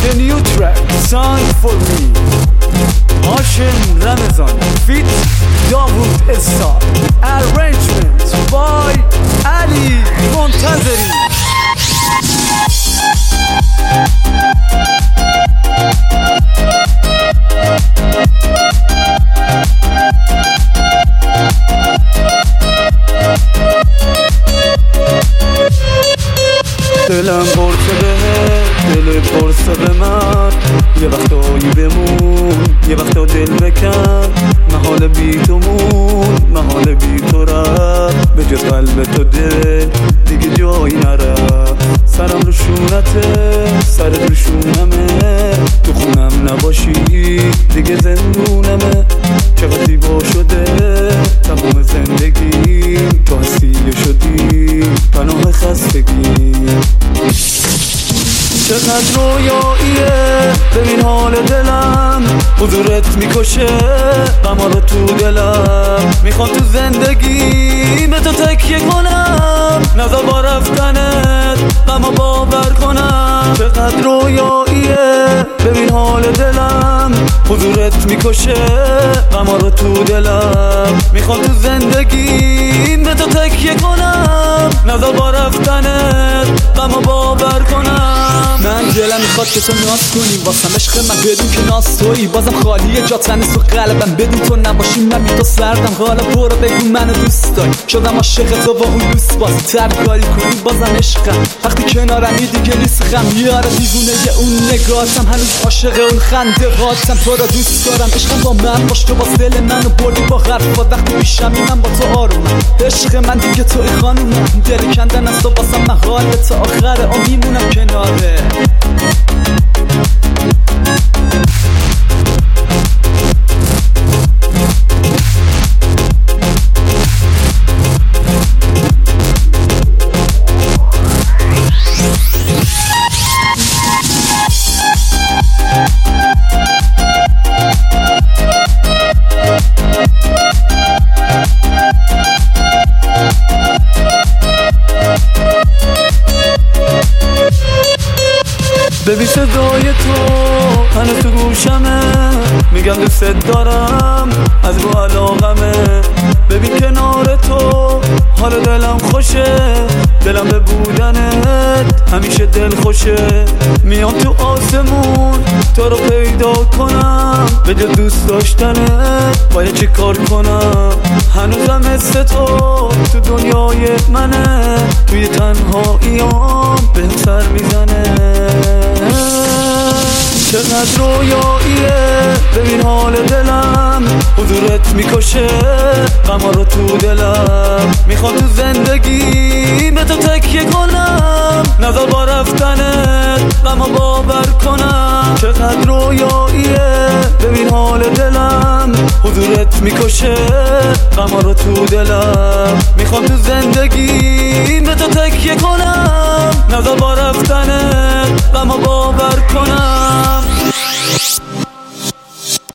a new track signed for me. Hashim Ramazan feat Dawood Essa. Arrangement by Ali Montazeri. دلم برسه به دل برسه به من، یه وقتایی بمون یه وقتا دل بکن. محال بی تو مون محال بی تو رفت، به جز قلب تو دل دیگه جایی نرفت. سرم رو شونته سرت رو شونمه، تو خونم نباشی دیگه زندونمه. چقدر زیبا شده تمام زندگی، تو هستی شدی پناه خستگی. چقدر رویاییه ببین حال دلم، حضورت میکشه غما رو تو دلم. میخوام تو زندگی به تو تکیه کنم، نظر با رفتنت غما باور کنم. چقدر رویاییه ببین حال دلم، حضورت میکشه غما رو تو دلم. میخوام تو زندگی به تو تکیه کنم، نظر با رفتنت غما باور کنم. من دلم میخواد که تو ناز کنی واسم عشق من، بدون که ناز تویی بازم خالیه جات هنوز تو قلبم. بدون تو نباشی من بی تو سردم، حالا برو بگو منو دوست داری. شدم عاشق تو با اون دوست بازی تر کاری کنی بازم عشقم. وقتی کنارمی دیگه نیست غم، یاره دیوونه یه اون نگاهتم، هنوز عاشق اون خنده هاتم. تو را دوست دارم عشقم با من باش، تو باز دل منو بردی با حرفات. وقتی پیشمی من با تو آرومم، عشق من دیگه توی خانومم. دل کندن از تو واسم محاله، تا آخر عمر میمونم کناره. ببین صدای تو هنوز تو گوشمه، میگم دوست دارم از رو علاقمه. ببین کنار تو حال دلم خوشه، دلم به بودنت همیشه دل خوشه. میام تو آسمون تو رو پیدا کنم، به جز دوست داشتنت باید چی کار کنم. هنوزم مثل تو دنیای منه، توی تنهاییام بهم سر میزنه. چقدر رویاییه ببین حال دلم، حضورت میکشه غما رو تو دلم. میخوام تو زندگی به تو تکیه کنم، نظر با رفتنت غما باور کنم. چقدر رویاییه ببین حال دلم، حضورت میکشه غما رو تو دلم. میخوام تو زندگی به تو تکیه کنم، نظر با رفتنت غما باور کنم.